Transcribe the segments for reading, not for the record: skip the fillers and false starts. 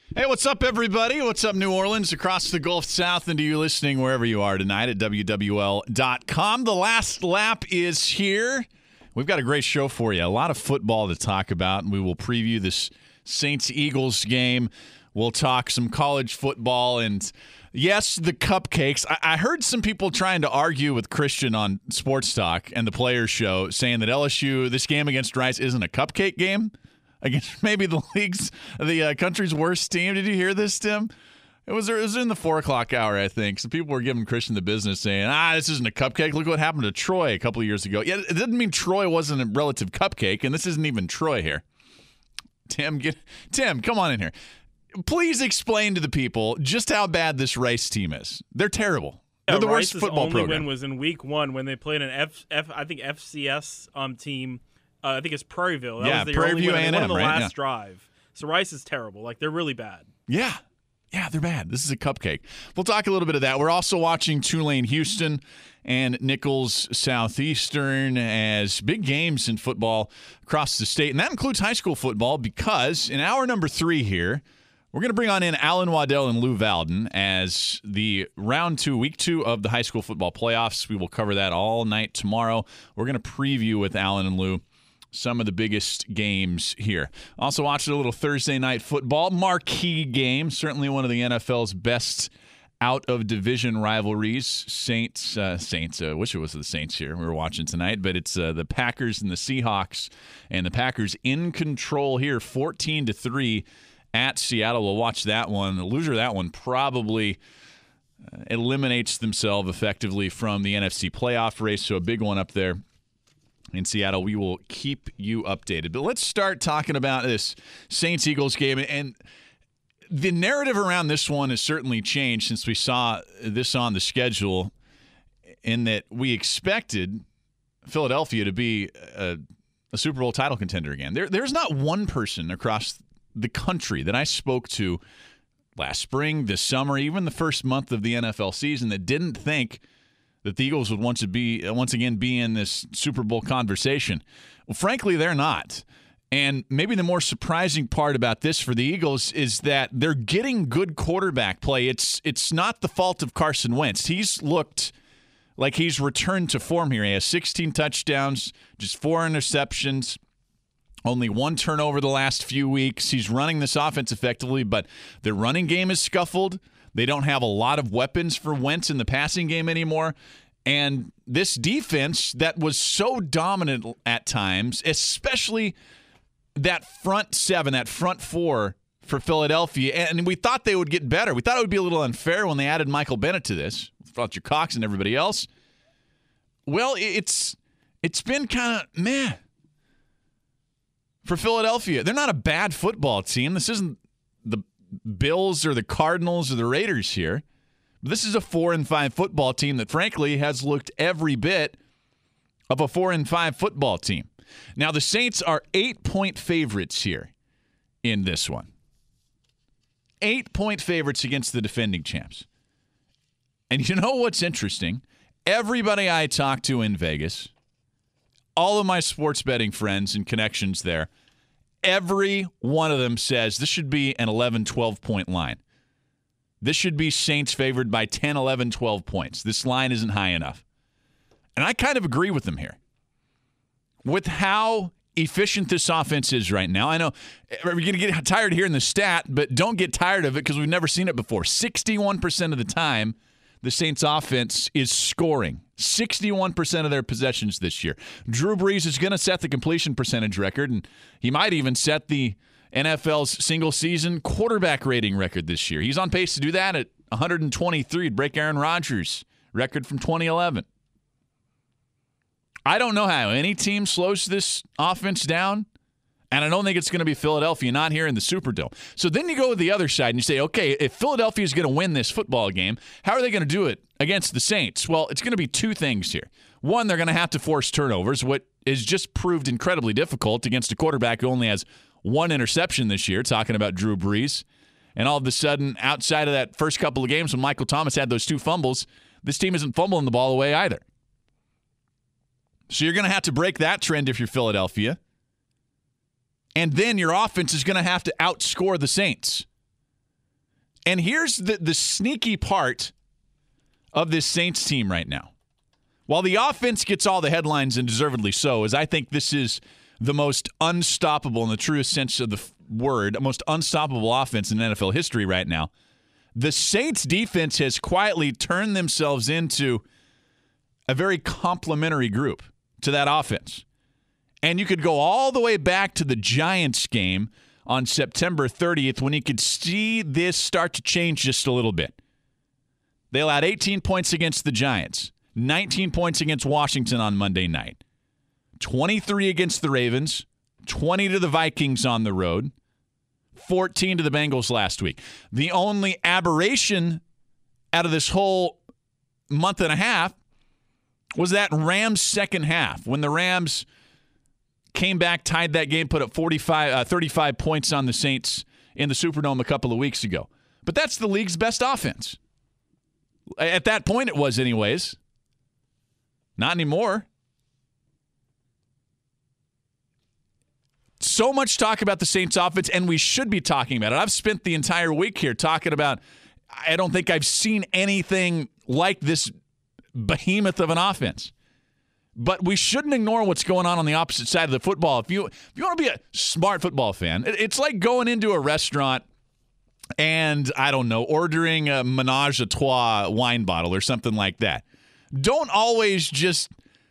Hey, what's up, everybody? What's up, New Orleans, across the Gulf South, and to you listening wherever you are tonight at WWL.com. The last lap is here. We've got a great show for you. A lot of football to talk about, and we will preview this Saints-Eagles game. We'll talk some college football and, yes, the cupcakes. I heard some people trying to argue with Christian on Sports Talk and the Players Show, saying that LSU, this game against Rice, isn't a cupcake game against maybe the country's worst team. Did you hear this, Tim? It was in the 4 o'clock hour, I think. Some people were giving Christian the business, saying, this isn't a cupcake. Look what happened to Troy a couple of years ago. Yeah, it didn't mean Troy wasn't a relative cupcake, and this isn't even Troy here. Tim, come on in here. Please explain to the people just how bad this Rice team is. They're terrible. They're the worst football program. Rice's only win was in week 1 when they played an FCS team. I think it's Prairieville. That was Prairie only View win. A&M, They won the right? last drive. So Rice is terrible. Like, they're really bad. Yeah, they're bad. This is a cupcake. We'll talk a little bit of that. We're also watching Tulane Houston and Nichols Southeastern as big games in football across the state. And that includes high school football, because in hour number 3 here, we're going to bring on in Alan Waddell and Lou Valden as the week 2 of the high school football playoffs. We will cover that all night tomorrow. We're going to preview with Alan and Lou some of the biggest games here. Also watching a little Thursday night football marquee game, certainly one of the NFL's best out-of-division rivalries. Saints, I wish it was the Saints here we were watching tonight, but it's the Packers and the Seahawks, and the Packers in control here, 14-3 at Seattle. We'll watch that one. The loser of that one probably eliminates themselves effectively from the NFC playoff race, so a big one up there in Seattle. We will keep you updated. But let's start talking about this Saints-Eagles game. And the narrative around this one has certainly changed since we saw this on the schedule, in that we expected Philadelphia to be a Super Bowl title contender again. There's not one person across the country that I spoke to last spring, this summer, even the first month of the NFL season, that didn't think that the Eagles would once again be in this Super Bowl conversation. Well, frankly, they're not. And maybe the more surprising part about this for the Eagles is that they're getting good quarterback play. It's not the fault of Carson Wentz. He's looked like he's returned to form here. He has 16 touchdowns, just 4 interceptions, only 1 turnover the last few weeks. He's running this offense effectively, but their running game is scuffled. They don't have a lot of weapons for Wentz in the passing game anymore. And this defense that was so dominant at times, especially that front 7, that front 4 for Philadelphia, and we thought they would get better. We thought it would be a little unfair when they added Michael Bennett to this, Fletcher Cox and everybody else. Well, it's been kind of meh for Philadelphia. They're not a bad football team. This isn't the Bills or the Cardinals or the Raiders here. This is a 4-5 football team that, frankly, has looked every bit of a 4-5 football team. Now, the Saints are 8-point favorites here in this one. 8-point favorites against the defending champs. And you know what's interesting? Everybody I talk to in Vegas, all of my sports betting friends and connections there, every one of them says this should be an 11, 12-point line. This should be Saints favored by 10, 11, 12 points. This line isn't high enough. And I kind of agree with them here. With how efficient this offense is right now, I know we're going to get tired of hearing the stat, but don't get tired of it because we've never seen it before. 61% of the time, the Saints offense is scoring. 61% of their possessions this year. Drew Brees is going to set the completion percentage record, and he might even set the NFL's single-season quarterback rating record this year. He's on pace to do that at 123, to break Aaron Rodgers' record from 2011. I don't know how any team slows this offense down, and I don't think it's going to be Philadelphia, not here in the Superdome. So then you go to the other side and you say, okay, if Philadelphia is going to win this football game, how are they going to do it against the Saints? Well, it's going to be 2 things here. One, they're going to have to force turnovers, what is just proved incredibly difficult against a quarterback who only has 1 interception this year, talking about Drew Brees. And all of a sudden, outside of that first couple of games when Michael Thomas had those 2 fumbles, this team isn't fumbling the ball away either. So you're going to have to break that trend if you're Philadelphia. And then your offense is going to have to outscore the Saints. And here's the sneaky part of this Saints team right now. While the offense gets all the headlines, and deservedly so, as I think this is the most unstoppable, in the truest sense of the word, most unstoppable offense in NFL history right now, the Saints defense has quietly turned themselves into a very complementary group to that offense. And you could go all the way back to the Giants game on September 30th when you could see this start to change just a little bit. They allowed 18 points against the Giants, 19 points against Washington on Monday night, 23 against the Ravens, 20 to the Vikings on the road, 14 to the Bengals last week. The only aberration out of this whole month and a half was that Rams second half when the Rams came back, tied that game, put up 35 points on the Saints in the Superdome a couple of weeks ago. But that's the league's best offense. At that point it was anyways. Not anymore. So much talk about the Saints offense, and we should be talking about it. I've spent the entire week here talking about, I don't think I've seen anything like this behemoth of an offense. But we shouldn't ignore what's going on the opposite side of the football. If you want to be a smart football fan, it's like going into a restaurant and, I don't know, ordering a Menage a Trois wine bottle or something like that. Don't always just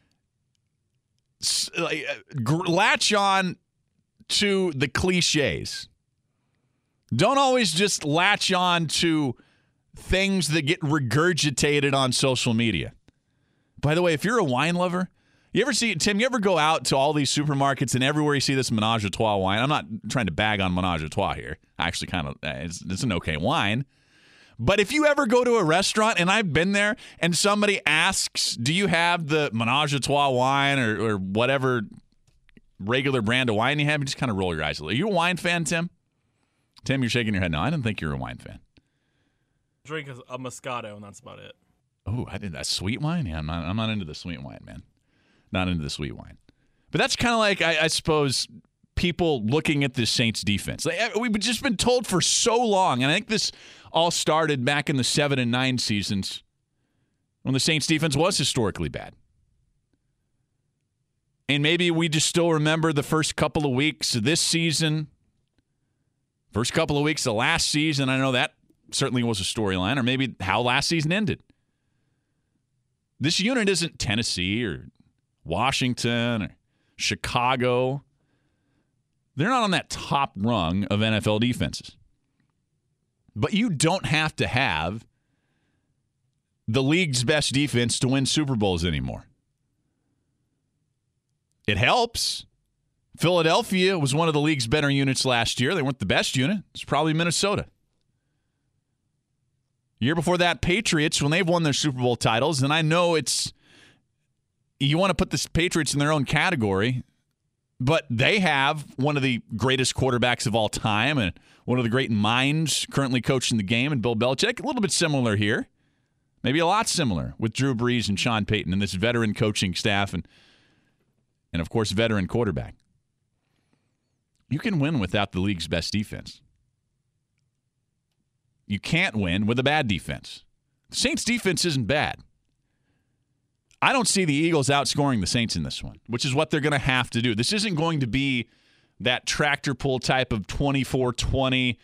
latch on to the cliches. Don't always just latch on to things that get regurgitated on social media. By the way, if you're a wine lover, you ever go out to all these supermarkets and everywhere you see this Menage a Trois wine? I'm not trying to bag on Menage a Trois here. Actually, it's an okay wine. But if you ever go to a restaurant, and I've been there, and somebody asks, do you have the Menage a Trois wine or whatever regular brand of wine you have, you just kind of roll your eyes a little. Are you a wine fan, Tim? Tim, you're shaking your head. No, I didn't think you were a wine fan. Drink a Moscato, and that's about it. Oh, I did that sweet wine? Yeah, I'm not into the sweet wine, man. Not into the sweet wine. But that's kind of like, I suppose, people looking at the Saints defense. We've just been told for so long, and I think this all started back in the 7 and 9 seasons when the Saints defense was historically bad. And maybe we just still remember the first couple of weeks of this season, first couple of weeks of last season. I know that certainly was a storyline, or maybe how last season ended. This unit isn't Tennessee or Washington or Chicago. They're not on that top rung of NFL defenses. But you don't have to have the league's best defense to win Super Bowls anymore. It helps. Philadelphia was one of the league's better units last year. They weren't the best unit. It's probably Minnesota. Year before that, Patriots, when they've won their Super Bowl titles, and I know you want to put the Patriots in their own category, but they have one of the greatest quarterbacks of all time and one of the great minds currently coaching the game, and Bill Belichick. A little bit similar here. Maybe a lot similar with Drew Brees and Sean Payton and this veteran coaching staff and of course, veteran quarterback. You can win without the league's best defense. You can't win with a bad defense. The Saints' defense isn't bad. I don't see the Eagles outscoring the Saints in this one, which is what they're going to have to do. This isn't going to be that tractor pull type of 24-20,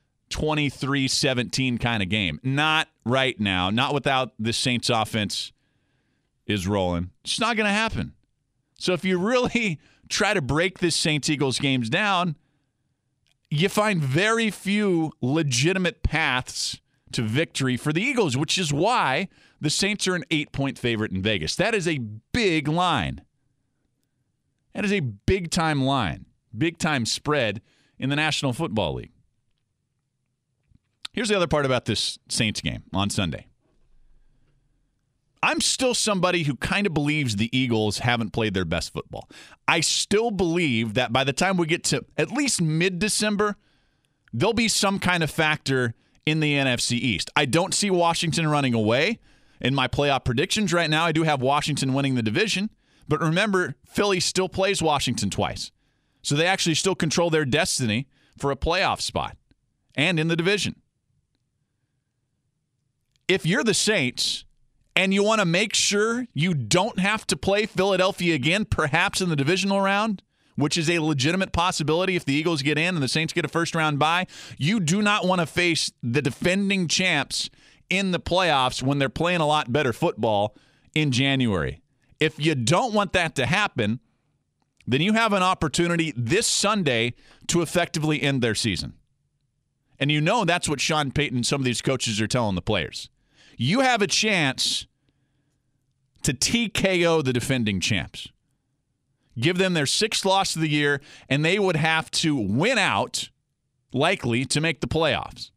23-17 kind of game. Not right now. Not without the Saints' offense is rolling. It's not going to happen. So if you really try to break this Saints-Eagles games down, you find very few legitimate paths to victory for the Eagles, which is why the Saints are an 8-point favorite in Vegas. That is a big line. That is a big-time line, big-time spread in the National Football League. Here's the other part about this Saints game on Sunday. I'm still somebody who kind of believes the Eagles haven't played their best football. I still believe that by the time we get to at least mid-December, there'll be some kind of factor in the NFC East. I don't see Washington running away. In my playoff predictions right now, I do have Washington winning the division. But remember, Philly still plays Washington twice. So they actually still control their destiny for a playoff spot and in the division. if you're the Saints and you want to make sure you don't have to play Philadelphia again, perhaps in the divisional round, which is a legitimate possibility if the Eagles get in and the Saints get a first-round bye, you do not want to face the defending champs in the playoffs when they're playing a lot better football in January. If you don't want that to happen, then you have an opportunity this Sunday to effectively end their season. And you know that's what Sean Payton and some of these coaches are telling the players. You have a chance to TKO the defending champs. Give them their 6th loss of the year, and they would have to win out, likely, to make the playoffs.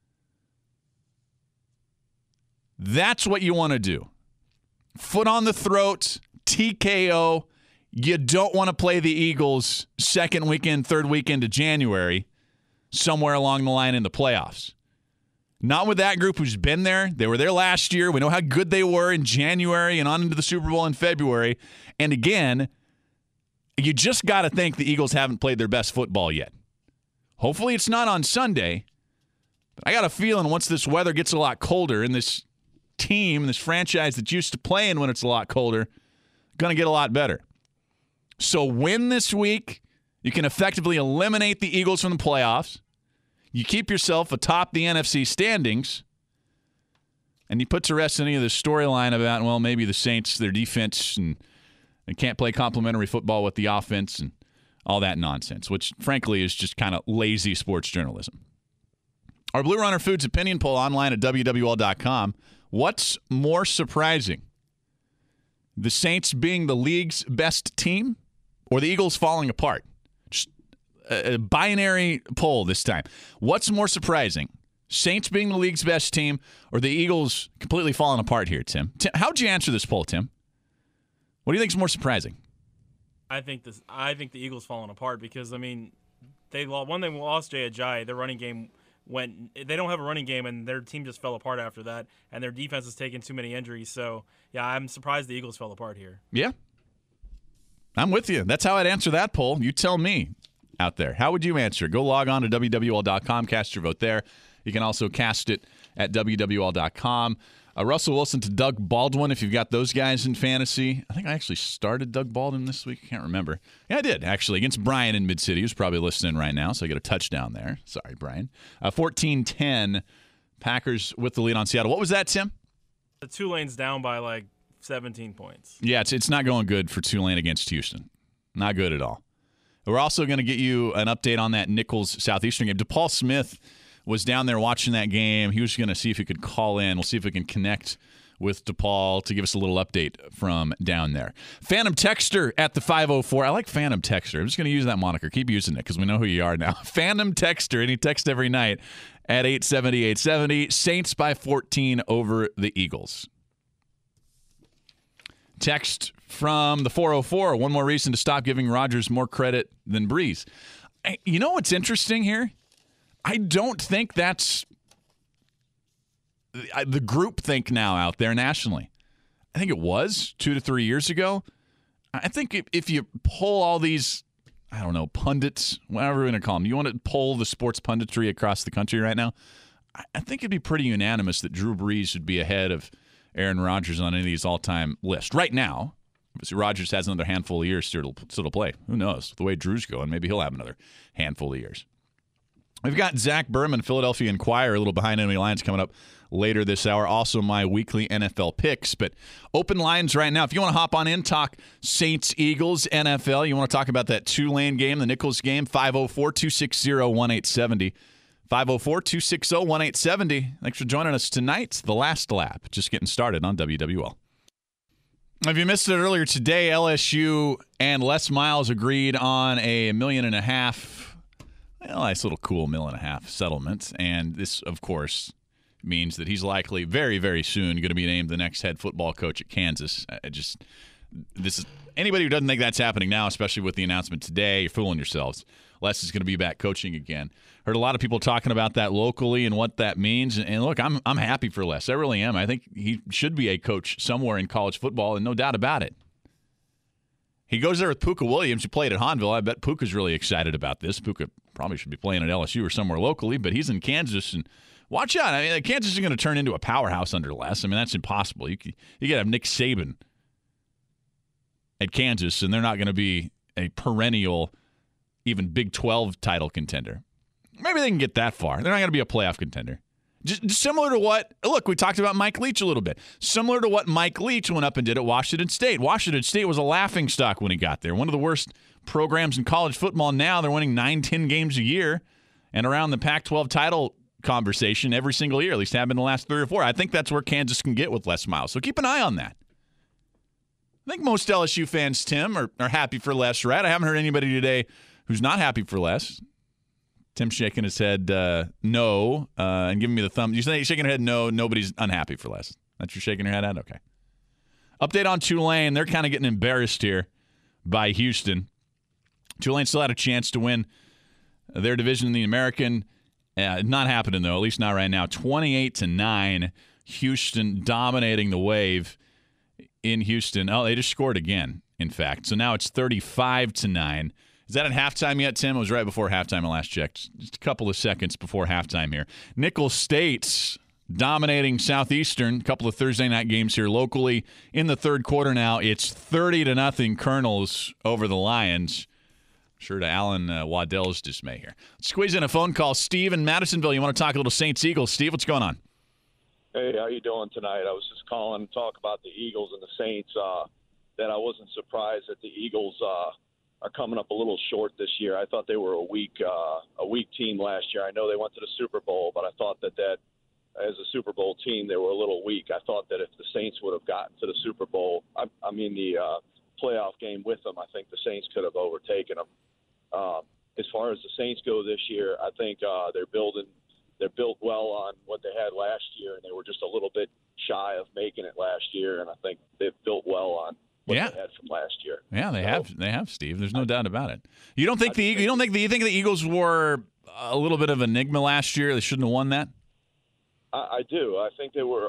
That's what you want to do. Foot on the throat, TKO. You don't want to play the Eagles second weekend, third weekend of January, somewhere along the line in the playoffs. Not with that group who's been there. They were there last year. We know how good they were in January and on into the Super Bowl in February. And again, you just got to think the Eagles haven't played their best football yet. Hopefully it's not on Sunday. But I got a feeling once this weather gets a lot colder and this team, this franchise that's used to playing when it's a lot colder, going to get a lot better. So win this week. You can effectively eliminate the Eagles from the playoffs. You keep yourself atop the NFC standings. And you put to rest any of the storyline about, well, maybe the Saints, their defense, and they can't play complementary football with the offense and all that nonsense, which, frankly, is just kind of lazy sports journalism. Our Blue Runner Foods opinion poll online at WWL.com. What's more surprising? The Saints being the league's best team or the Eagles falling apart? Just a binary poll this time. What's more surprising? Saints being the league's best team or the Eagles completely falling apart here, Tim? How'd you answer this poll, Tim? What do you think is more surprising? I think the Eagles falling apart because they lost Jay Ajayi. Their running game they don't have a running game, and their team just fell apart after that, and their defense has taken too many injuries. So, yeah, I'm surprised the Eagles fell apart here. Yeah. I'm with you. That's how I'd answer that poll. You tell me out there. How would you answer? Go log on to WWL.com, cast your vote there. You can also cast it at WWL.com. Russell Wilson to Doug Baldwin, if you've got those guys in fantasy. I think I actually started Doug Baldwin this week. I can't remember. Yeah, I did, actually, against Brian in Mid-City, who's probably listening right now, so I get a touchdown there. Sorry, Brian. 14-10, Packers with the lead on Seattle. What was that, Tim? The Tulane's down by, 17 points. Yeah, it's not going good for Tulane against Houston. Not good at all. We're also going to get you an update on that Nichols Southeastern game. DePaul Smith was down there watching that game. He was going to see if he could call in. We'll see if we can connect with DePaul to give us a little update from down there. Phantom Texter at the 504. I like Phantom Texter. I'm just going to use that moniker. Keep using it because we know who you are now. Phantom Texter, and he texts every night at 870-870. Saints by 14 over the Eagles. Text from the 404. One more reason to stop giving Rodgers more credit than Breeze. You know what's interesting here? I don't think that's the group think now out there nationally. I think it was 2 to 3 years ago. I think if you poll all these, I don't know, pundits, whatever we're going to call them, you want to poll the sports punditry across the country right now, I think it'd be pretty unanimous that Drew Brees would be ahead of Aaron Rodgers on any of these all-time lists. Right now, obviously Rodgers has another handful of years still to play. Who knows? The way Drew's going, maybe he'll have another handful of years. We've got Zach Berman, Philadelphia Inquirer, a little behind enemy lines coming up later this hour. Also, my weekly NFL picks. But open lines right now. If you want to hop on in, talk Saints, Eagles, NFL. You want to talk about that Tulane game, the Nichols game, 504-260-1870. 504-260-1870. Thanks for joining us tonight. The Last Lap. Just getting started on WWL. If you missed it earlier today, LSU and Les Miles agreed on a $1.5 million, nice little cool $1.5 million settlement. And this, of course, means that he's likely very, very soon going to be named the next head football coach at Kansas. This is anybody who doesn't think that's happening now, especially with the announcement today, you're fooling yourselves. Les is going to be back coaching again. Heard a lot of people talking about that locally and what that means. And look, I'm happy for Les. I really am. I think he should be a coach somewhere in college football, and no doubt about it. He goes there with Puka Williams, who played at Hahnville. I bet Puka's really excited about this. Puka probably should be playing at LSU or somewhere locally, but he's in Kansas, and Watch out. I mean, Kansas is going to turn into a powerhouse under Les. I mean, that's impossible. You got to have Nick Saban at Kansas, and they're not going to be a perennial, even Big 12 title contender. Maybe they can get that far. They're not going to be a playoff contender. Just similar to what, look, we talked about Mike Leach a little bit. Similar to what Mike Leach went up and did at Washington State. Washington State was a laughingstock when he got there. One of the worst programs in college football now. They're winning 9-10 games a year and around the Pac-12 title conversation every single year, at least have been the last 3 or 4. I think that's where Kansas can get with Les Miles. So keep an eye on that. I think most LSU fans, Tim, are happy for Les, right? I haven't heard anybody today who's not happy for Les. Tim's shaking his head no and giving me the thumb. You're shaking your head no, nobody's unhappy for Les. That's you're shaking your head at? Okay. Update on Tulane. They're kind of getting embarrassed here by Houston. Tulane still had a chance to win their division in the American. Not happening, though, at least not right now. 28-9, Houston dominating the Wave in Houston. Oh, they just scored again, in fact. So now it's 35-9. Is that at halftime yet, Tim? It was right before halftime I last checked. Just a couple of seconds before halftime here. Nicholls State's dominating Southeastern. A couple of Thursday night games here locally. In the third quarter now, it's 30-0 Colonels over the Lions. Sure to Alan Waddell's dismay here. Let's squeeze in a phone call. Steve in Madisonville. You want to talk a little Saints-Eagles. Steve, what's going on? Hey, how you doing tonight? I was just calling to talk about the Eagles and the Saints, that I wasn't surprised that the Eagles are coming up a little short this year. I thought they were a weak team last year. I know they went to the Super Bowl, but I thought that as a Super Bowl team, they were a little weak. I thought that if the Saints would have gotten to the Super Bowl, the playoff game with them, I think the Saints could have overtaken them. As far as the Saints go this year, I think they're built well on what they had last year, and they were just a little bit shy of making it last year, and I think they've built well on what they had from last year. Yeah, they have, Steve. There's no doubt about it. You think the Eagles were a little bit of an enigma last year? They shouldn't have won that? I do. I think they were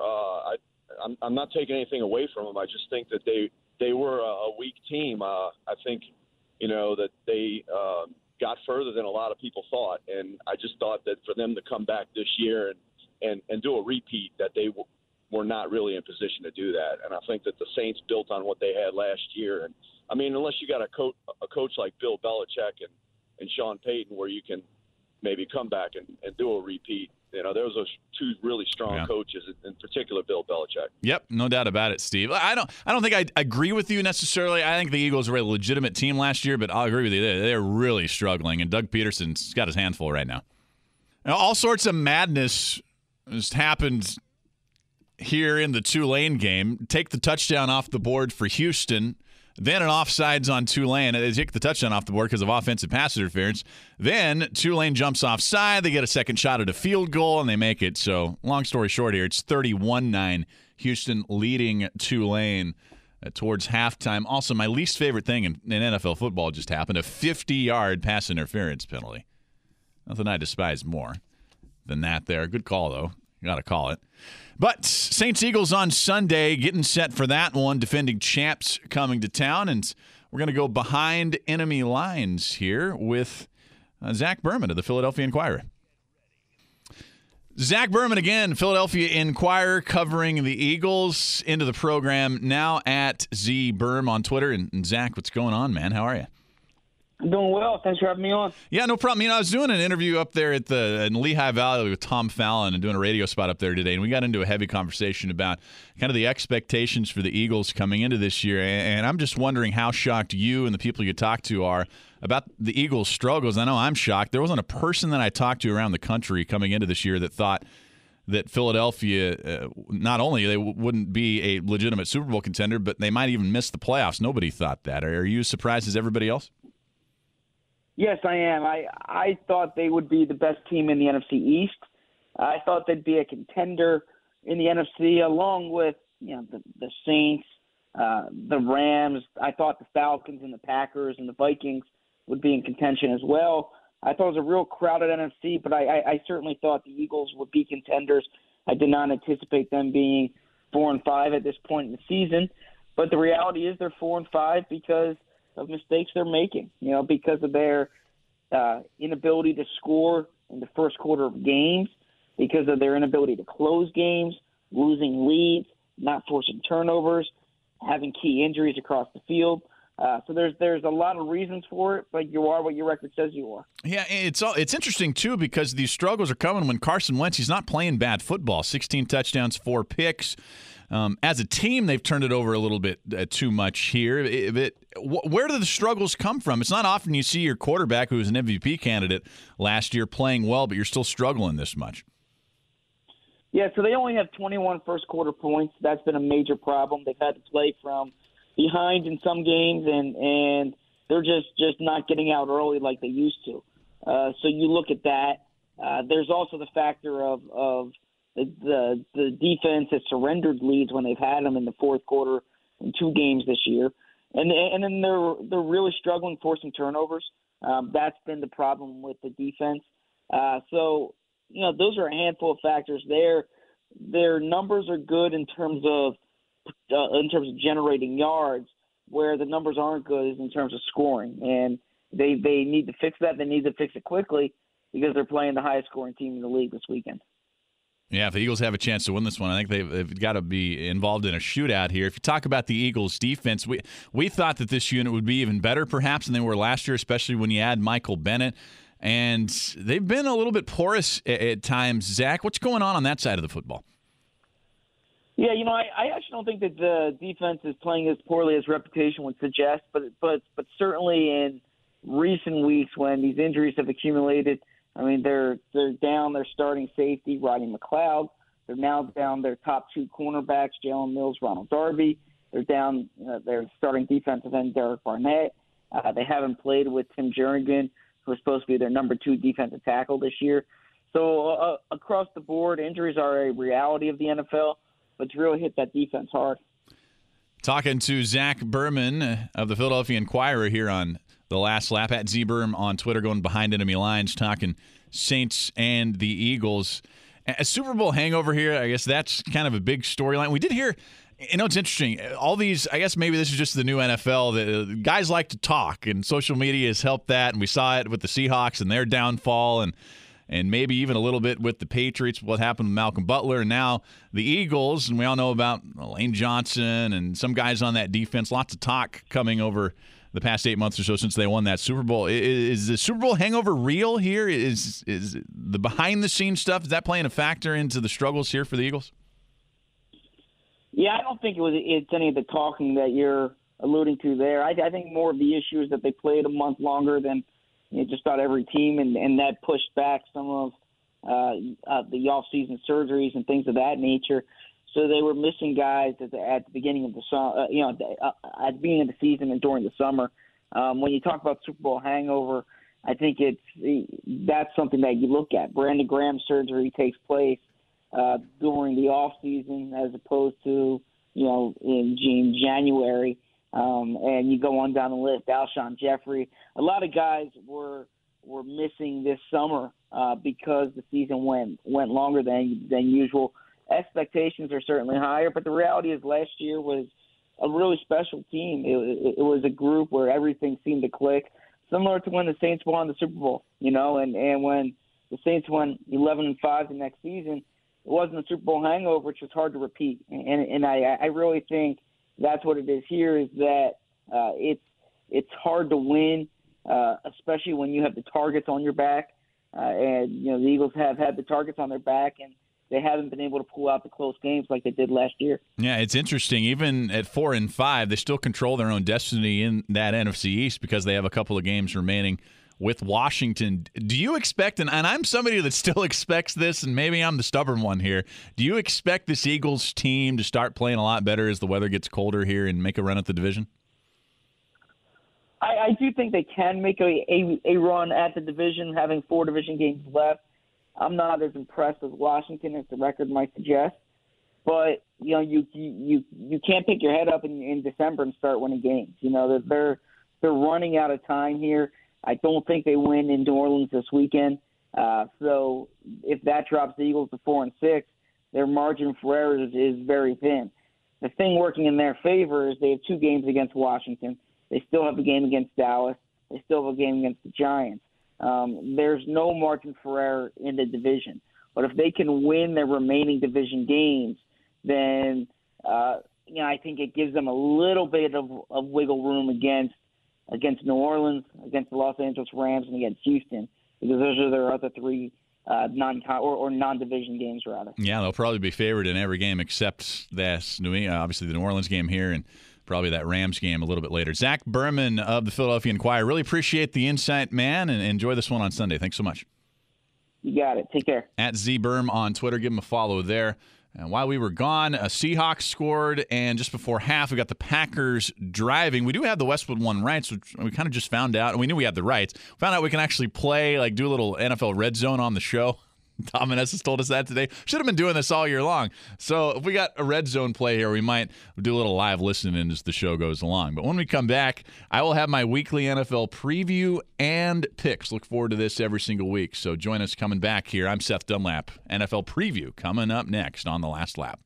I'm not taking anything away from them. I just think that they were a weak team. I think, that they got further than a lot of people thought, and I just thought that for them to come back this year and do a repeat, that they were not really in position to do that. And I think that the Saints built on what they had last year. And, unless you got a coach like Bill Belichick and Sean Payton where you can maybe come back and do a repeat, those are two really strong coaches, in particular Bill Belichick. Yep, no doubt about it, Steve. I don't think I agree with you necessarily. I think the Eagles were a legitimate team last year, but I'll agree with you. They're really struggling, and Doug Peterson's got his handful right now. All sorts of madness has happened here in the Tulane game. Take the touchdown off the board for Houston. Then an offsides on Tulane. They take the touchdown off the board because of offensive pass interference. Then Tulane jumps offside. They get a second shot at a field goal, and they make it. So long story short here, it's 31-9. Houston leading Tulane towards halftime. Also, my least favorite thing in NFL football just happened, a 50-yard pass interference penalty. Nothing I despise more than that there. Good call, though. You got to call it. But Saints-Eagles on Sunday, getting set for that one. Defending champs coming to town. And we're going to go behind enemy lines here with Zach Berman of the Philadelphia Inquirer. Zach Berman again, Philadelphia Inquirer, covering the Eagles into the program now at ZBerm on Twitter. And Zach, what's going on, man? How are you? I'm doing well. Thanks for having me on. Yeah, no problem. I was doing an interview up there in Lehigh Valley with Tom Fallon and doing a radio spot up there today, and we got into a heavy conversation about kind of the expectations for the Eagles coming into this year. And I'm just wondering how shocked you and the people you talk to are about the Eagles' struggles. I know I'm shocked. There wasn't a person that I talked to around the country coming into this year that thought that Philadelphia, not only they wouldn't be a legitimate Super Bowl contender, but they might even miss the playoffs. Nobody thought that. Are you as surprised as everybody else? Yes, I am. I thought they would be the best team in the NFC East. I thought they'd be a contender in the NFC along with the Saints, the Rams. I thought the Falcons and the Packers and the Vikings would be in contention as well. I thought it was a real crowded NFC, but I certainly thought the Eagles would be contenders. I did not anticipate them being 4-5 at this point in the season. But the reality is they're 4-5 because of mistakes they're making, because of their inability to score in the first quarter of games. because of their inability to close games, losing leads, not forcing turnovers, having key injuries across the field. So there's a lot of reasons for it, but you are what your record says you are. Yeah, it's interesting, too, because these struggles are coming when Carson Wentz, he's not playing bad football. 16 touchdowns, 4 picks. As a team, they've turned it over a little bit too much here. Where do the struggles come from? It's not often you see your quarterback, who was an MVP candidate last year, playing well, but you're still struggling this much. Yeah, so they only have 21 first-quarter points. That's been a major problem. They've had to play from behind in some games, and they're just not getting out early like they used to. So you look at that. There's also the factor of the defense has surrendered leads when they've had them in the fourth quarter in 2 games this year, and then they're really struggling forcing turnovers. That's been the problem with the defense. So those are a handful of factors there. Their numbers are good in terms of generating yards, where the numbers aren't good is in terms of scoring. And they need to fix that. They need to fix it quickly because they're playing the highest scoring team in the league this weekend. Yeah, if the Eagles have a chance to win this one, I think they've got to be involved in a shootout here. If you talk about the Eagles' defense, we thought that this unit would be even better perhaps than they were last year, especially when you add Michael Bennett. And they've been a little bit porous at times. Zach, what's going on that side of the football? Yeah, I actually don't think that the defense is playing as poorly as reputation would suggest, but certainly in recent weeks when these injuries have accumulated, I mean, they're down their starting safety, Rodney McLeod. They're now down their top 2 cornerbacks, Jalen Mills, Ronald Darby. They're down their starting defensive end, Derek Barnett. They haven't played with Tim Jernigan, who was supposed to be their number 2 defensive tackle this year. So across the board, injuries are a reality of the NFL, but to really hit that defense hard. Talking to Zach Berman of the Philadelphia Inquirer here on The Last Lap, at ZBerm on Twitter, going behind enemy lines, talking Saints and the Eagles. A Super Bowl hangover here, I guess that's kind of a big storyline. We did hear, it's interesting, all these, I guess maybe this is just the new NFL, that guys like to talk, and social media has helped that, and we saw it with the Seahawks and their downfall, and maybe even a little bit with the Patriots, what happened with Malcolm Butler, and now the Eagles, and we all know about Lane Johnson and some guys on that defense. Lots of talk coming over the past 8 months or so since they won that Super Bowl. Is the Super Bowl hangover real here? Is the behind-the-scenes stuff, is that playing a factor into the struggles here for the Eagles? Yeah, I don't think it's any of the talking that you're alluding to there. I think more of the issue is that they played a month longer than just about every team, and that pushed back some of the off-season surgeries and things of that nature. So they were missing guys at the beginning of the at the beginning of the season and during the summer. When you talk about Super Bowl hangover, I think that's something that you look at. Brandon Graham's surgery takes place during the off season as opposed to in January. And you go on down the list, Alshon Jeffrey. A lot of guys were missing this summer because the season went longer than usual. Expectations are certainly higher, but the reality is last year was a really special team. It was a group where everything seemed to click, similar to when the Saints won the Super Bowl, and when the Saints won 11-5 the next season, it wasn't a Super Bowl hangover, which was hard to repeat. And I really think that's what it is here, is that it's hard to win, especially when you have the targets on your back. And the Eagles have had the targets on their back, and they haven't been able to pull out the close games like they did last year. Yeah, it's interesting. Even at 4-5, they still control their own destiny in that NFC East because they have a couple of games remaining with Washington. Do you expect, and I'm somebody that still expects this, and maybe I'm the stubborn one here, do you expect this Eagles team to start playing a lot better as the weather gets colder here and make a run at the division? I do think they can make a run at the division, having 4 division games left. I'm not as impressed with Washington as the record might suggest, but you can't pick your head up in December and start winning games. They're running out of time here. I don't think they win in New Orleans this weekend. So if that drops the Eagles to 4-6, their margin for error is very thin. The thing working in their favor is they have 2 games against Washington. They still have a game against Dallas. They still have a game against the Giants. There's no margin for error in the division. But if they can win their remaining division games, then I think it gives them a little bit of wiggle room against New Orleans, against the Los Angeles Rams, and against Houston, because those are their other three non-division games, rather. Yeah, they'll probably be favored in every game except that obviously the New Orleans game here and probably that Rams game a little bit later. Zach Berman of the Philadelphia Inquirer, really appreciate the insight, man, and enjoy this one on Sunday. Thanks so much. You got it. Take care. At ZBerm on Twitter. Give him a follow there. And while we were gone, Seahawks scored, and just before half, we got the Packers driving. We do have the Westwood One rights, which we kind of just found out. And we knew we had the rights. Found out we can actually play, like do a little NFL Red Zone on the show. Tom Maness told us that today. Should have been doing this all year long. So if we got a Red Zone play here, we might do a little live listening as the show goes along. But when we come back, I will have my weekly NFL preview and picks. Look forward to this every single week. So join us coming back here. I'm Seth Dunlap. NFL preview coming up next on The Last Lap.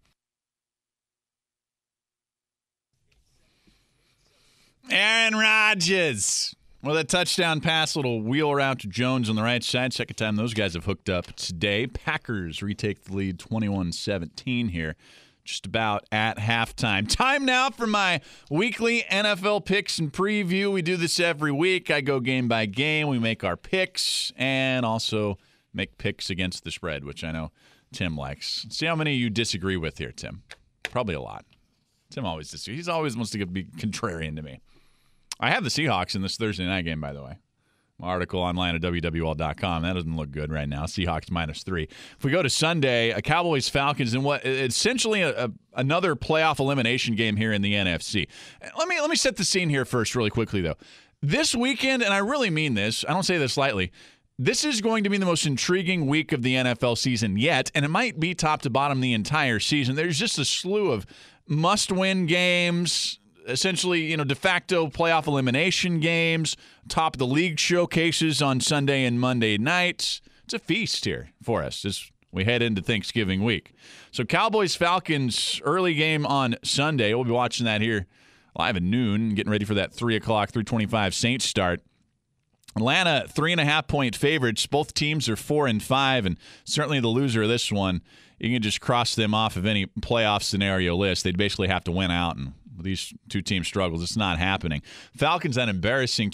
Aaron Rodgers. Well, that touchdown pass, little wheel around to Jones on the right side. Second time those guys have hooked up today. Packers retake the lead 21-17 here, just about at halftime. Time now for my weekly NFL picks and preview. We do this every week. I go game by game. We make our picks and also make picks against the spread, which I know Tim likes. See how many you disagree with here, Tim. Probably a lot. Tim always disagrees. He always wants to be contrarian to me. I have the Seahawks in this Thursday night game, by the way. My article online at WWL.com. That doesn't look good right now. Seahawks -3. If we go to Sunday, a Cowboys-Falcons in what essentially another playoff elimination game here in the NFC. Let me set the scene here first really quickly, though. This weekend, and I really mean this, I don't say this lightly, this is going to be the most intriguing week of the NFL season yet, and it might be top to bottom the entire season. There's just a slew of must-win games, essentially, de facto playoff elimination games, top of the league showcases on Sunday and Monday nights. It's a feast here for us as we head into Thanksgiving week. So Cowboys-Falcons early game on Sunday. We'll be watching that here live at noon, getting ready for that 3 o'clock, 3:25 Saints start. Atlanta, 3.5-point favorites. Both teams are 4-5, and certainly the loser of this one, you can just cross them off of any playoff scenario list. They'd basically have to win out, and these two team struggles, it's not happening. Falcons an embarrassing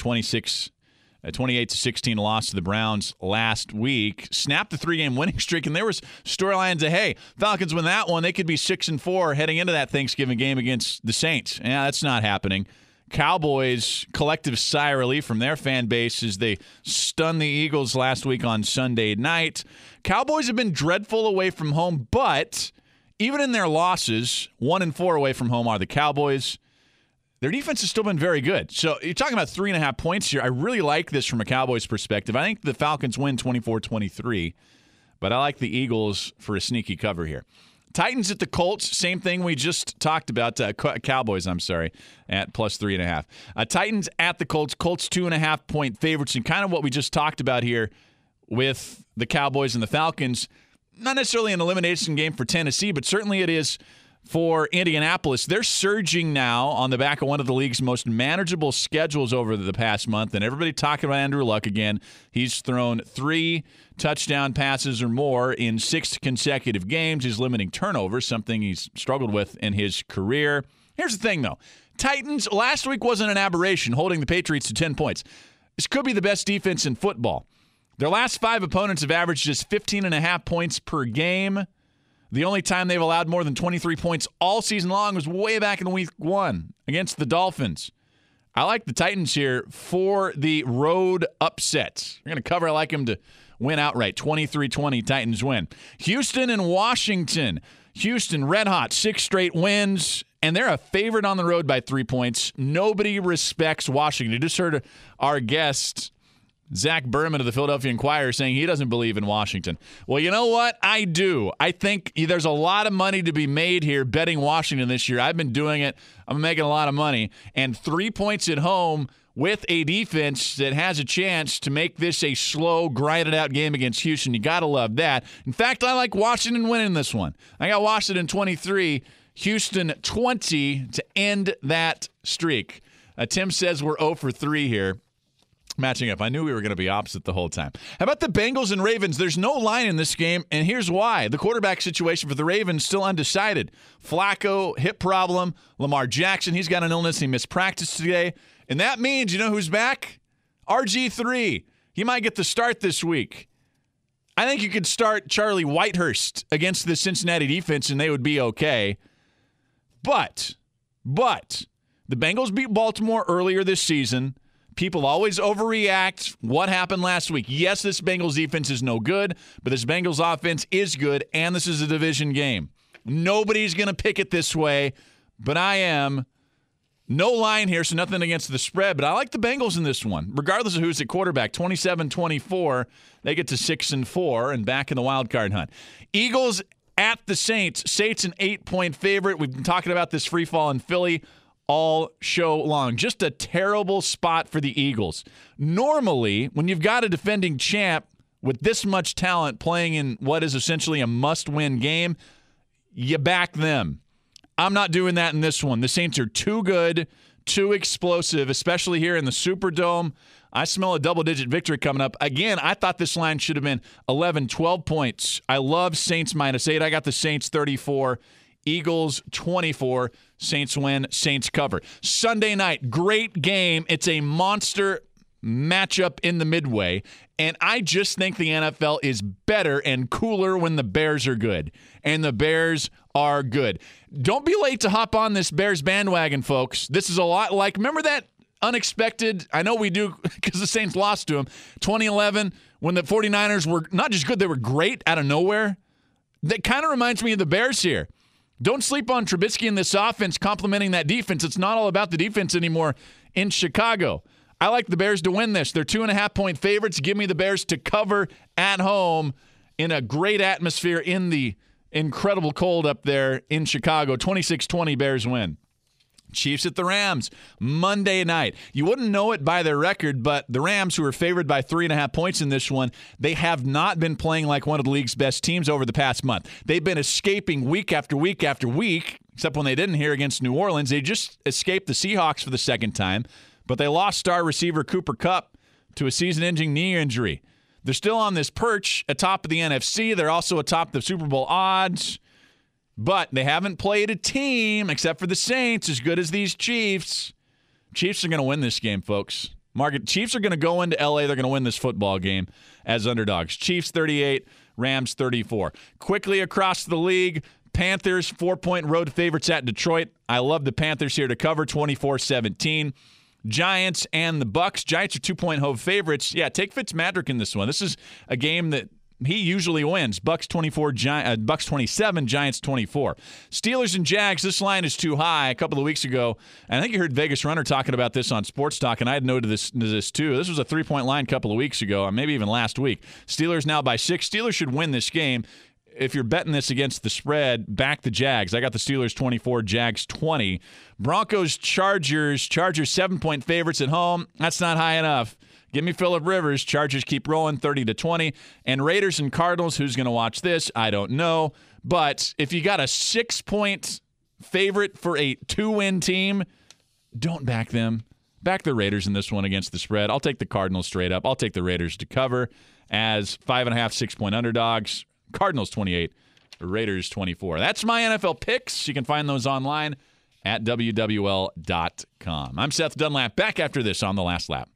28-16 loss to the Browns last week. Snapped the 3-game winning streak, and there was storylines of, hey, Falcons win that one, they could be 6-4 heading into that Thanksgiving game against the Saints. Yeah, that's not happening. Cowboys, collective sigh of relief from their fan base as they stunned the Eagles last week on Sunday night. Cowboys have been dreadful away from home, but even in their losses, 1-4 away from home are the Cowboys. Their defense has still been very good. So you're talking about 3.5 points here. I really like this from a Cowboys perspective. I think the Falcons win 24-23, but I like the Eagles for a sneaky cover here. Titans at the Colts, same thing we just talked about. Cowboys, at +3.5. Titans at the Colts. Colts 2.5-point favorites, and kind of what we just talked about here with the Cowboys and the Falcons. Not necessarily an elimination game for Tennessee, but certainly it is for Indianapolis. They're surging now on the back of one of the league's most manageable schedules over the past month, and everybody talking about Andrew Luck again. He's thrown 3 touchdown passes or more in 6 consecutive games. He's limiting turnovers, something he's struggled with in his career. Here's the thing, though. Titans, last week wasn't an aberration, holding the Patriots to 10 points. This could be the best defense in football. Their last 5 opponents have averaged just 15.5 points per game. The only time they've allowed more than 23 points all season long was way back in week 1 against the Dolphins. I like the Titans here for the road upset. You're going to cover. I like them to win outright. 23-20, Titans win. Houston and Washington. Houston, red hot, 6 straight wins, and they're a favorite on the road by 3 points. Nobody respects Washington. You just heard our guest, Zach Berman of the Philadelphia Inquirer, saying he doesn't believe in Washington. Well, you know what? I do. I think there's a lot of money to be made here betting Washington this year. I've been doing it. I'm making a lot of money. And 3 points at home with a defense that has a chance to make this a slow, grinded-out game against Houston. You got to love that. In fact, I like Washington winning this one. I got Washington 23, Houston 20 to end that streak. Tim says we're 0 for 3 here. matching up. I knew we were going to be opposite the whole time. How about the Bengals and Ravens? There's no line in this game, and here's why. The quarterback situation for the Ravens still undecided. Flacco, hip problem. Lamar Jackson, he's got an illness. He missed practice today. And that means, you know who's back? RG3. He might get the start this week. I think you could start Charlie Whitehurst against the Cincinnati defense, and they would be okay. But the Bengals beat Baltimore earlier this season. People always overreact. What happened last week? Yes, this Bengals defense is no good, but this Bengals offense is good, and this is a division game. Nobody's going to pick it this way, but I am. No line here, so nothing against the spread, but I like the Bengals in this one. Regardless of who's at quarterback, 27-24, they get to 6-4 and back in the wild card hunt. Eagles at the Saints. Saints an 8-point favorite. We've been talking about this free fall in Philly all show long. Just a terrible spot for the Eagles. Normally, when you've got a defending champ with this much talent playing in what is essentially a must-win game, you back them. I'm not doing that in this one. The Saints are too good, too explosive, especially here in the Superdome. I smell a double-digit victory coming up. Again, I thought this line should have been 11, 12 points. I love Saints -8. I got the Saints 34, Eagles 24. Saints win, Saints cover. Sunday night, great game. It's a monster matchup in the Midway, and I just think the NFL is better and cooler when the Bears are good, and the Bears are good. Don't be late to hop on this Bears bandwagon, folks. This is a lot like, remember that unexpected, I know we do because the Saints lost to them, 2011 when the 49ers were not just good, they were great out of nowhere? That kind of reminds me of the Bears here. Don't sleep on Trubisky and this offense complementing that defense. It's not all about the defense anymore in Chicago. I like the Bears to win this. They're 2.5-point favorites. Give me the Bears to cover at home in a great atmosphere in the incredible cold up there in Chicago. 26-20, Bears win. Chiefs at the Rams, Monday night. You wouldn't know it by their record, but the Rams, who are favored by 3.5 points in this one, they have not been playing like one of the league's best teams over the past month. They've been escaping week after week after week, except when they didn't here against New Orleans. They just escaped the Seahawks for the second time, but they lost star receiver Cooper Kupp to a season-ending knee injury. They're still on this perch atop of the NFC. They're also atop the Super Bowl odds. But they haven't played a team, except for the Saints, as good as these Chiefs. Chiefs are going to win this game, folks. Chiefs are going to go into L.A. They're going to win this football game as underdogs. Chiefs 38, Rams 34. Quickly across the league, Panthers 4-point road favorites at Detroit. I love the Panthers here to cover 24-17. Giants and the Bucks. Giants are 2-point home favorites. Yeah, take Fitzmagic in this one. This is a game that he usually wins. Bucks 27, Giants 24. Steelers and Jags, this line is too high. A couple of weeks ago, and I think you heard Vegas Runner talking about this on Sports Talk, and I had noted this too. This was a 3-point line a couple of weeks ago, maybe even last week. Steelers now by 6. Steelers should win this game. If you're betting this against the spread, back the Jags. I got the Steelers 24, Jags 20. Broncos, Chargers 7-point favorites at home. That's not high enough. Give me Phillip Rivers. Chargers keep rolling 30-20. And Raiders and Cardinals, who's going to watch this? I don't know. But if you got a 6-point favorite for a 2-win team, don't back them. Back the Raiders in this one against the spread. I'll take the Cardinals straight up. I'll take the Raiders to cover as 5.5, 6-point underdogs. Cardinals 28, Raiders 24. That's my NFL picks. You can find those online at WWL.com. I'm Seth Dunlap, back after this on The Last Lap.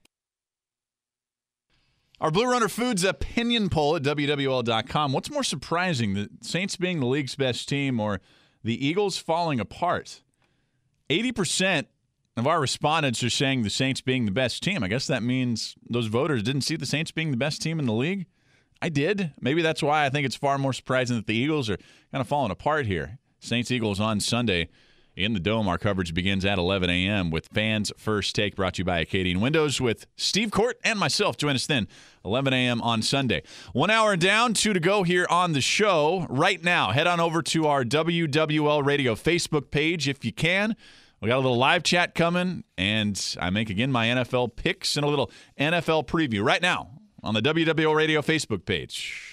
Our Blue Runner Foods opinion poll at WWL.com. What's more surprising, the Saints being the league's best team or the Eagles falling apart? 80% of our respondents are saying the Saints being the best team. I guess that means those voters didn't see the Saints being the best team in the league. I did. Maybe that's why I think it's far more surprising that the Eagles are kind of falling apart here. Saints-Eagles on Sunday in the Dome. Our coverage begins at 11 a.m. with Fans First Take, brought to you by Acadian Windows with Steve Court and myself. Join us then, 11 a.m. on Sunday. 1 hour down, 2 to go here on the show. Right now, head on over to our WWL Radio Facebook page if you can. We got a little live chat coming, and I make, again, my NFL picks and a little NFL preview right now on the WWL Radio Facebook page.